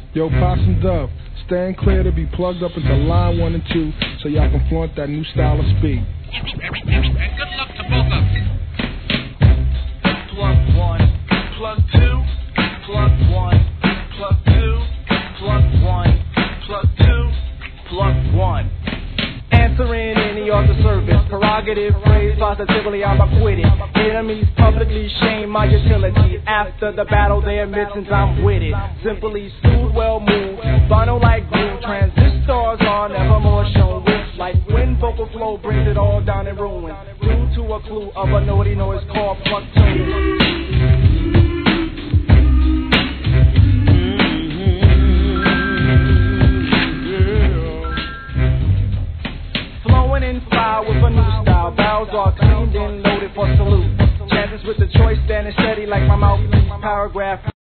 Yo, Possum Dove, stand clear to be plugged up into line 1 and 2 so y'all can flaunt that new style of speed. And good luck to both of you. Plug 1, plug 2, plug 1, plug 2, plug 1, plug 2, plug 1. Answering any other service, prerogative, phrase, positively I'm acquitted. Enemies publicly shame my utility. After the battle they admit since I'm with it. Simply sued, well moved, vinyl like glue. Transistors are never more shown with like wind, vocal flow brings it all down in ruin. Due to a clue of a naughty noise called plug tune. In fire with a new style. Barrels are cleaned and loaded for salute. Chances with the choice standing steady like my mouthpiece. Paragraph